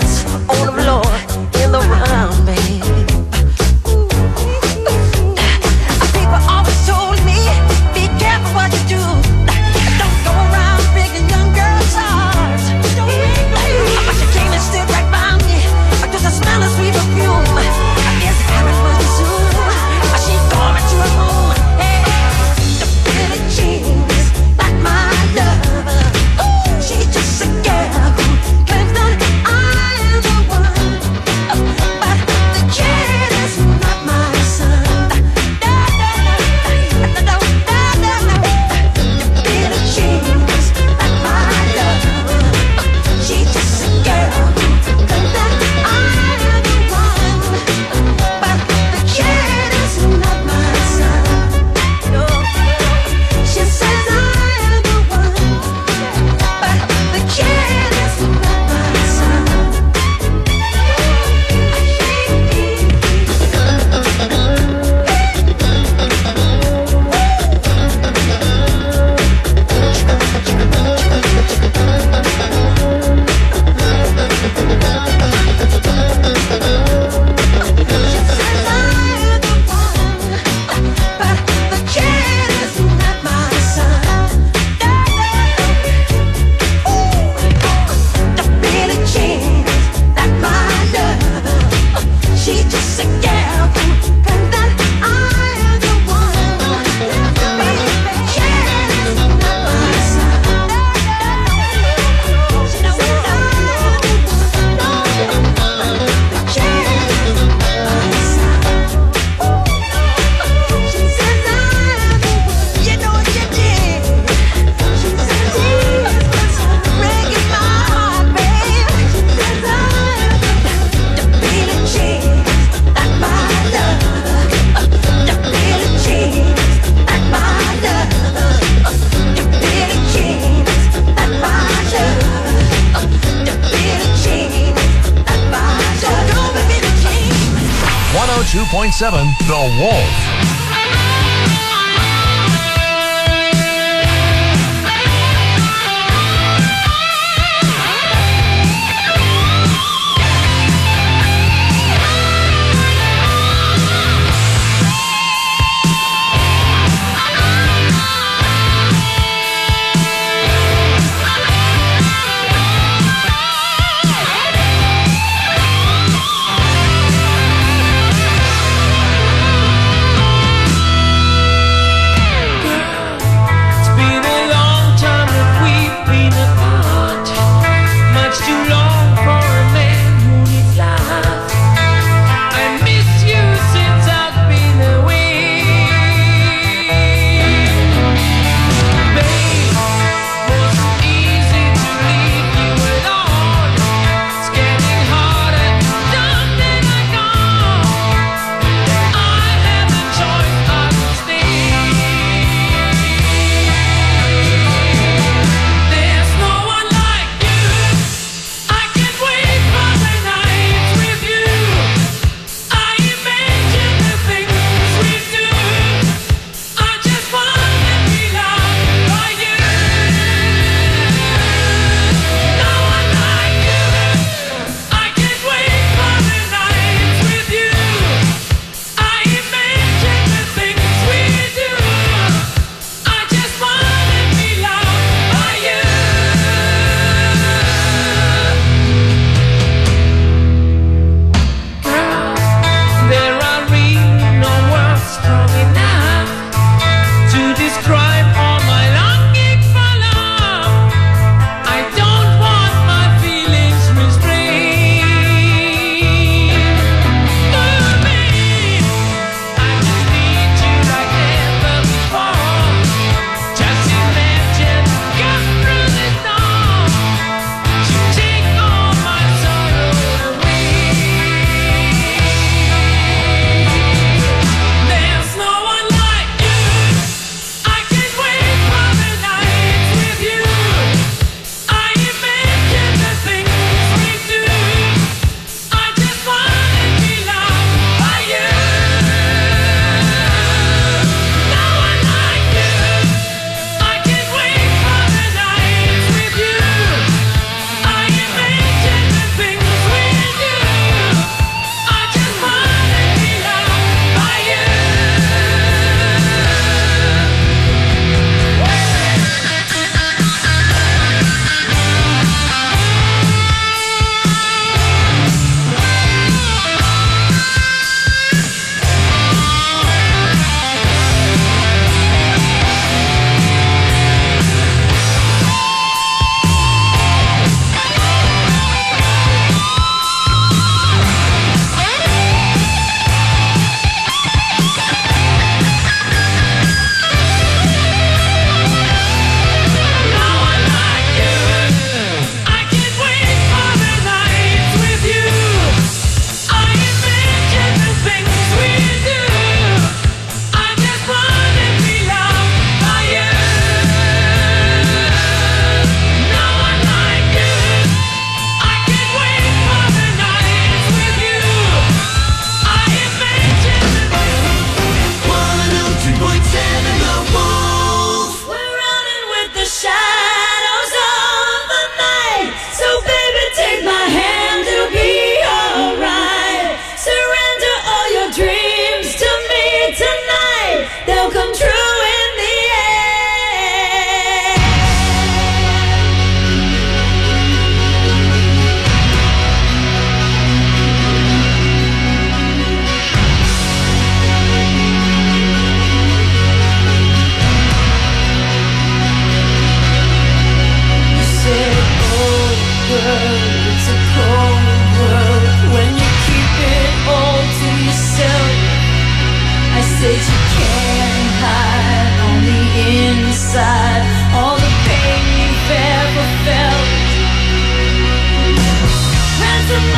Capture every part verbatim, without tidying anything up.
two point seven The Wolf.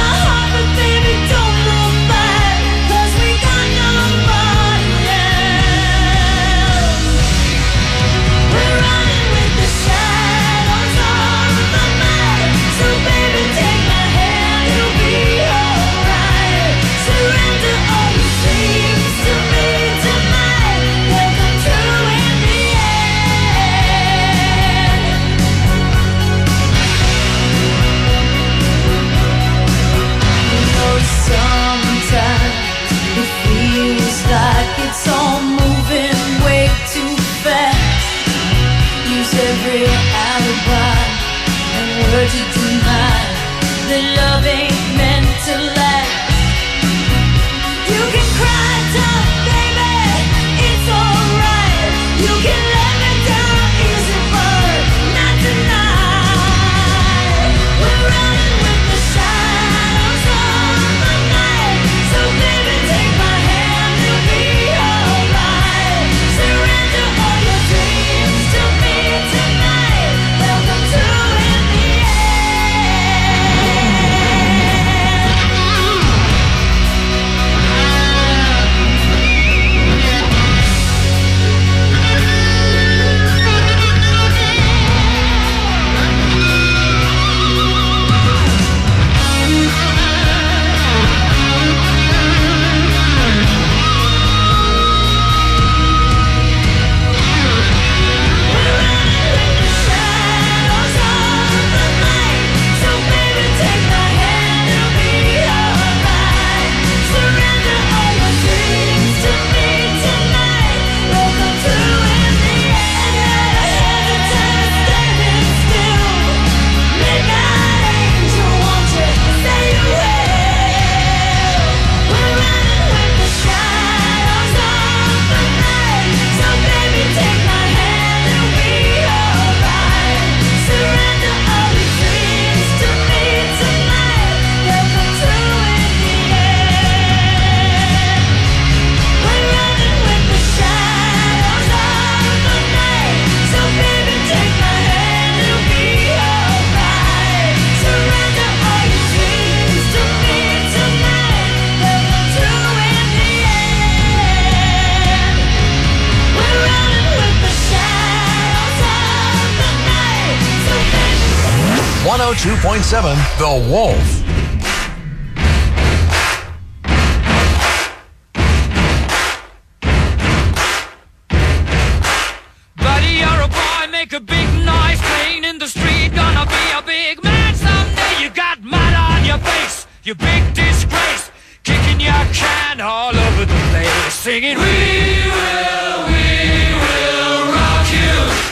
one oh two point seven The Wolf. Make a big noise playing in the street. Gonna be a big man someday. You got mud on your face, you big disgrace. Kicking your can all over the place, singing we will, we will rock you.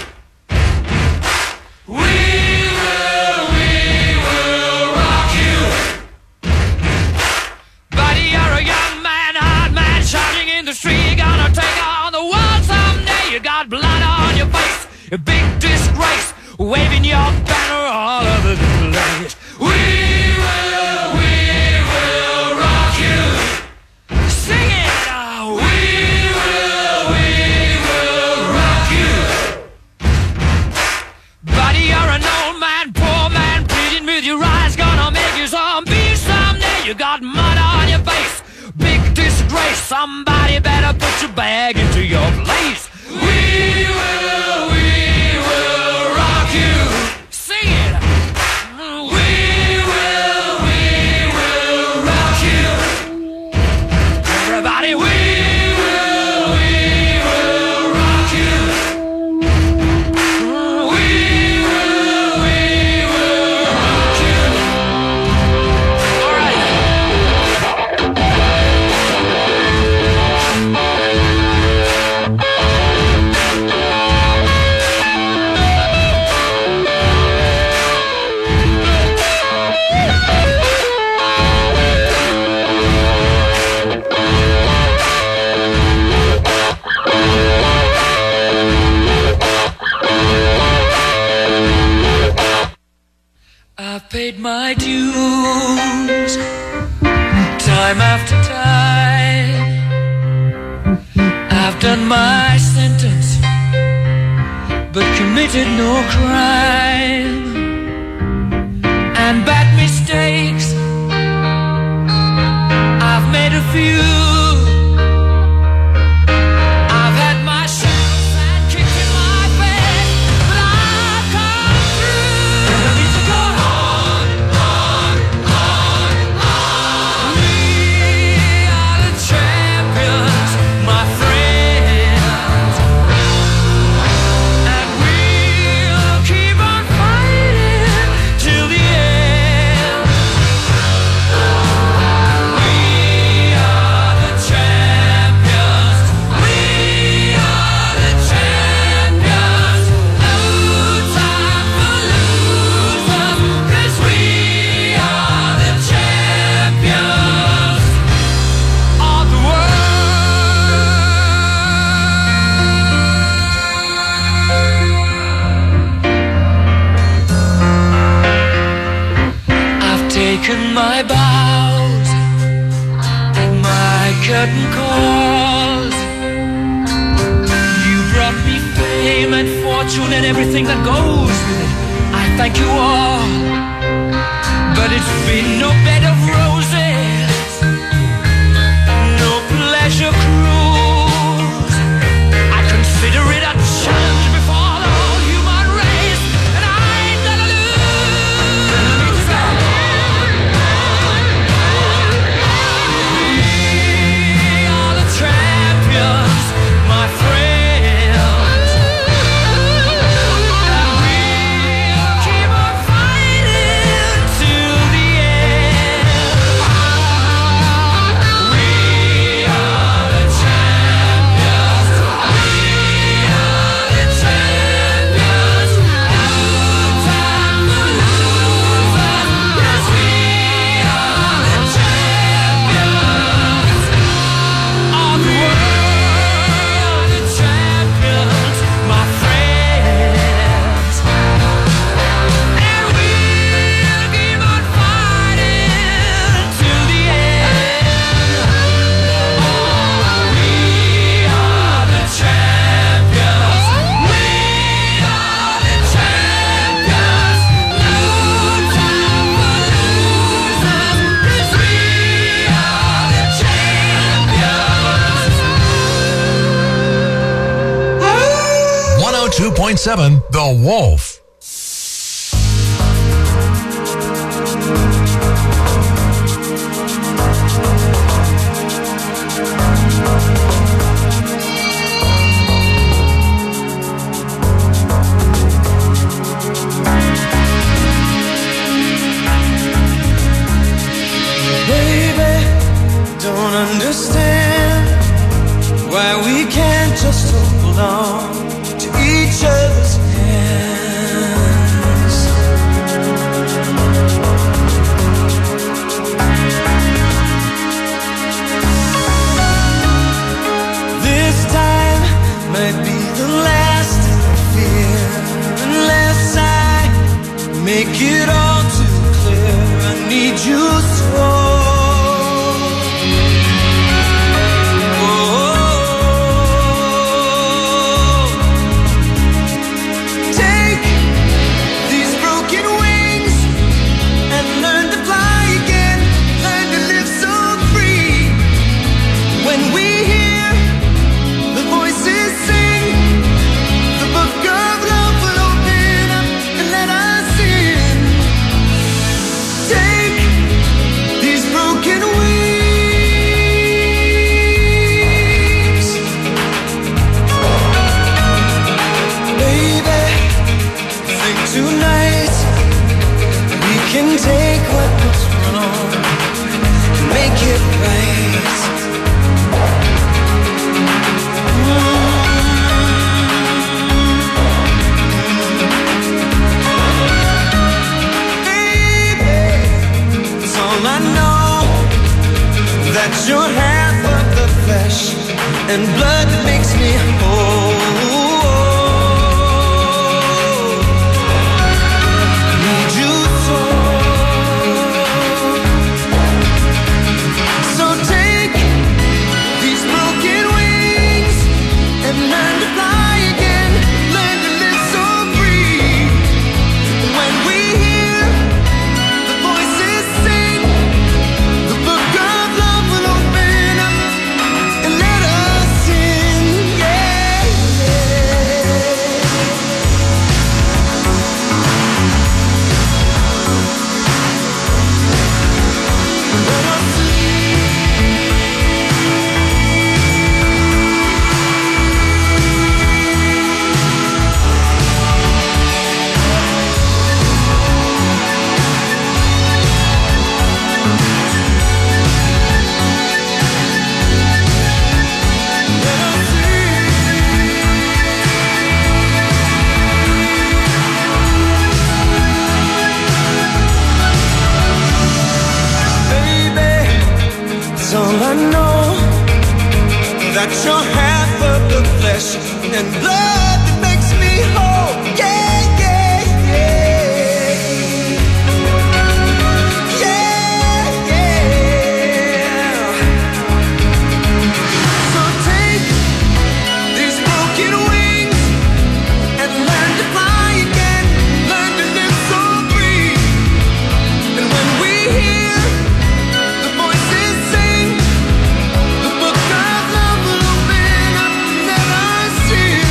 We will, we will rock you. Buddy, you're a young man, hard man, shouting in the street. Gonna take on the world someday. You got blood on your face, a big disgrace, waving your banner all over the place. We will, we will rock you. Sing it now. We will, we will rock you. Buddy, you're an old man, poor man, pleading with your eyes. Gonna make you zombie someday. You got mud on your face, big disgrace. Somebody better put your bag into your place. We will, we paid my dues time after time. I've done my sentence but committed no crime. And bad mistakes made a few. I've had my shadows and kicked in my face, but I've come through. And I need to go on, on, on, on. We are the champions, my friends, and we'll keep on fighting till the end. We are the champions. We are the champions. No time for losers, 'cause we are the champions of the world. I've taken my bows and my curtain calls. You brought me fame and fortune and everything that goes with it. I thank you all, but it's been no bed of roses, no pleasure cruise. I consider it a challenge before the whole human race, and I ain't gonna lose. We are the champions, my friends, and we'll keep on fighting till the end. We are the champions. We are the champions. No time for losers, 'cause we are the champions of the world. The champions, my friends, and we'll keep on fighting till the end. We are the champions. We are the champions. No time for losers, 'cause we are the champions. one oh two point seven The Wolf. Baby, don't understand why we can't just hold on to each other's hands. This time might be the last I fear, unless I make it all too clear. I need you so. Oh, take these broken wings and learn to fly again. Learn to live so free. When we hear the voices sing, the book of love will open up and let us in. Take these broken wings, baby. Think tonight we can take what was wrong and make it right. Baby, it's all I know, that you're half of the flesh and blood that makes me whole. Need you so. So take these broken wings and learn to fly again. Learn to live so free. When we hear the voices sing, the book of love will open. Well, I know that you're half of the flesh and blood that makes me whole. Yeah, yeah, yeah. Yeah, yeah. So take these broken wings and learn to fly again. Learn to live so free. And when we hear the voices sing, the book of love will open up and never seen.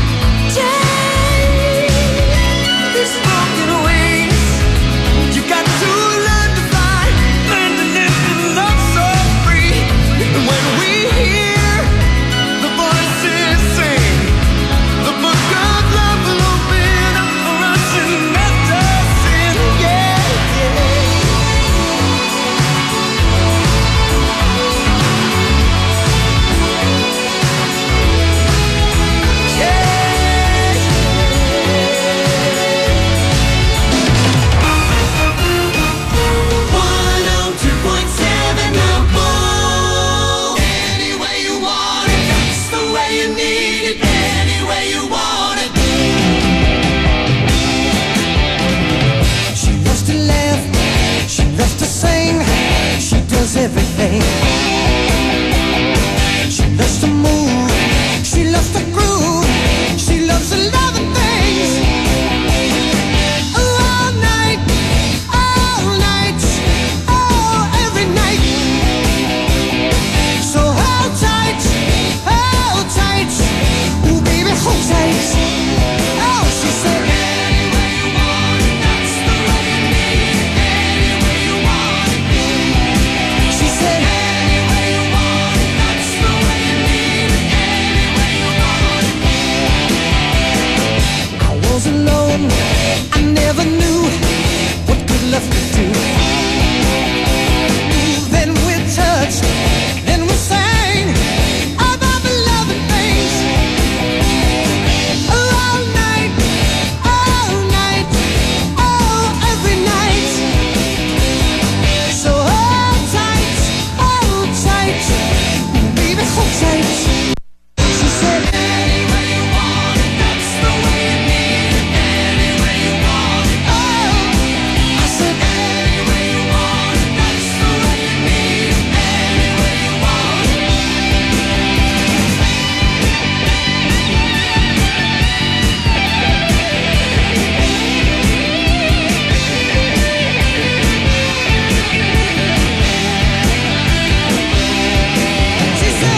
Take these broken wings. You got to learn to fly, learn to live and love so free. And when we hear the voices sing, the book of love will open up for us and let us in. Yeah, yeah. one oh two point seven The Bull. Any way you want it, that's the way you need it. Any way you want it. She loves to laugh, she loves to sing, she does everything. She loves to move, she loves to groove, she loves a lot of things. All night, all night, oh, every night. So hold tight, hold tight, ooh baby, hold tight. Oh, she said, any way you want it, that's the way you need it. Any way you want it. She said, any way you want it, that's the way you need it. Any way you want it. I was alone, I never knew what good love could do. Ooh, then we touched, then we sang about the loving things. All night, all night, oh, every night. So hold tight, hold tight, baby, hold tight. She said, any way you want it, that's the way you need it. Any way you want it. Oh, I said, any way you want it, that's the way you need it. Any way you want it. She said,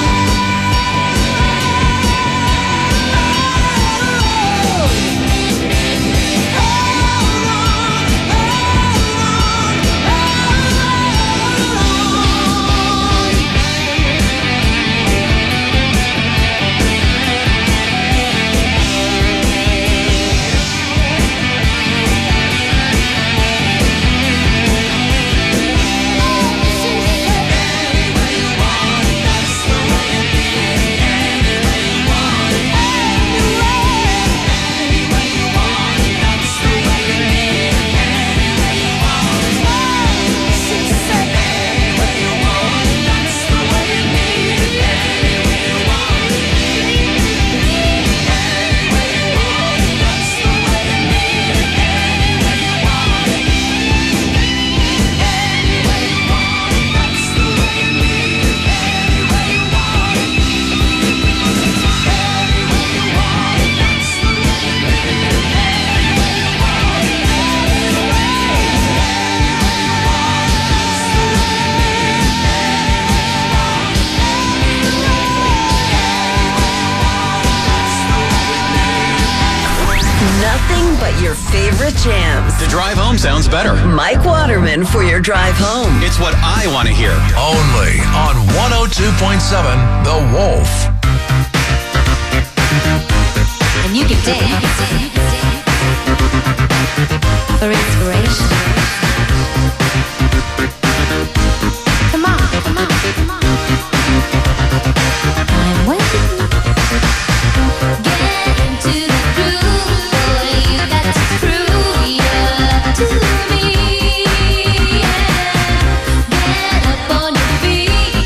Nothing but your favorite jams. The drive home sounds better. Mike Waterman for your drive home. It's what I want to hear. Only on one oh two point seven The Wolf. And you can dance for inspiration. Come on, come on, come on. I'm waiting. Get into the groove, boy. You got to prove you're to me. Yeah. Get up on your feet.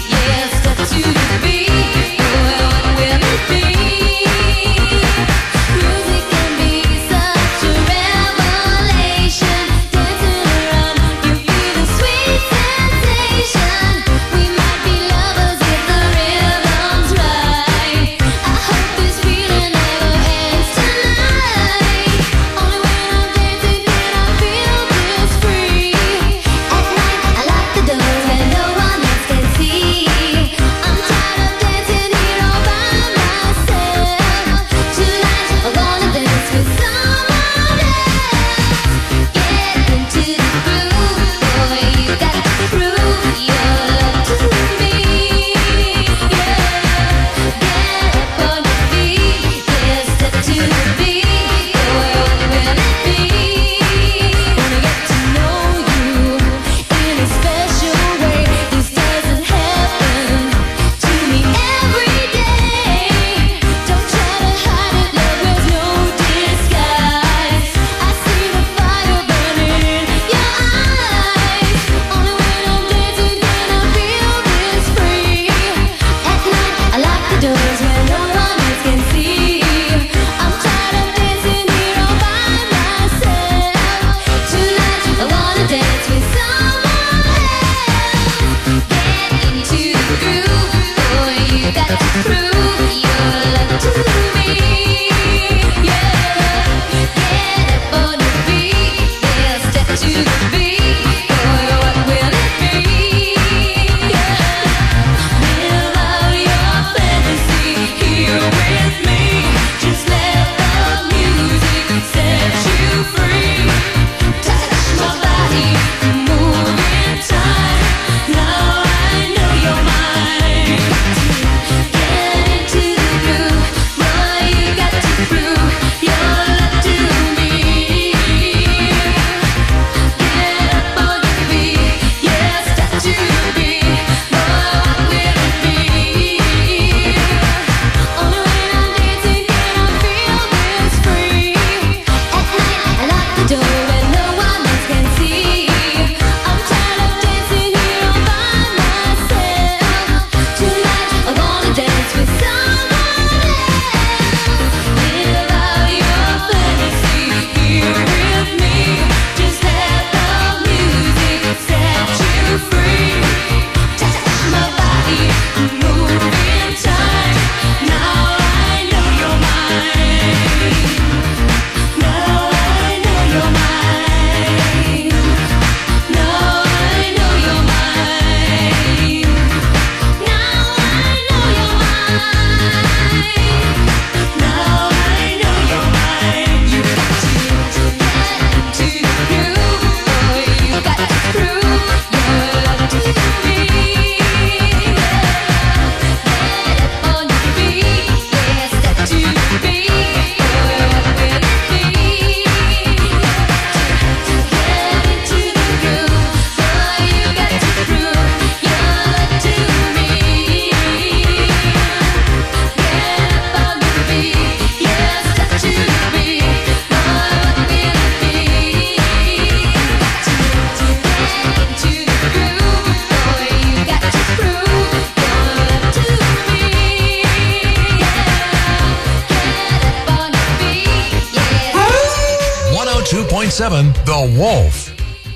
point seven The Wolf.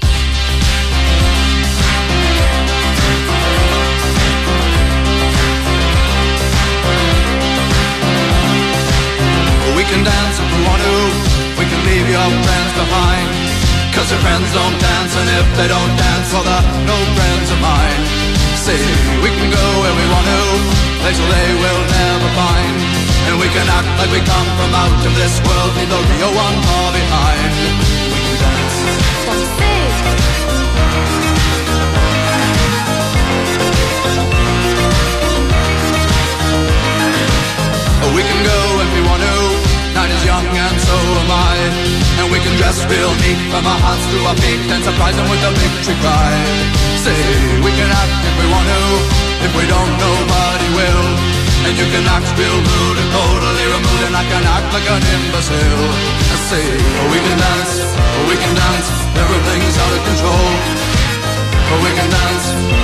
We can dance if we want to, we can leave your friends behind. Cause your friends don't dance, and if they don't dance, well they're no friends of mine. See, we can go where we want to, places they will never find. And we can act like we come from out of this world, leave the real one far behind. We can dance. What you say? We can go if we want to, night is young and so am I. And we can dress real neat from our hearts to our feet and surprise them with a victory cry. Say, we can act if we want to, if we don't nobody will. And you can act real rude and totally removed, and I can act like an imbecile. I say, oh, we can dance, oh, we can dance, everything's out of control. Oh, we can dance,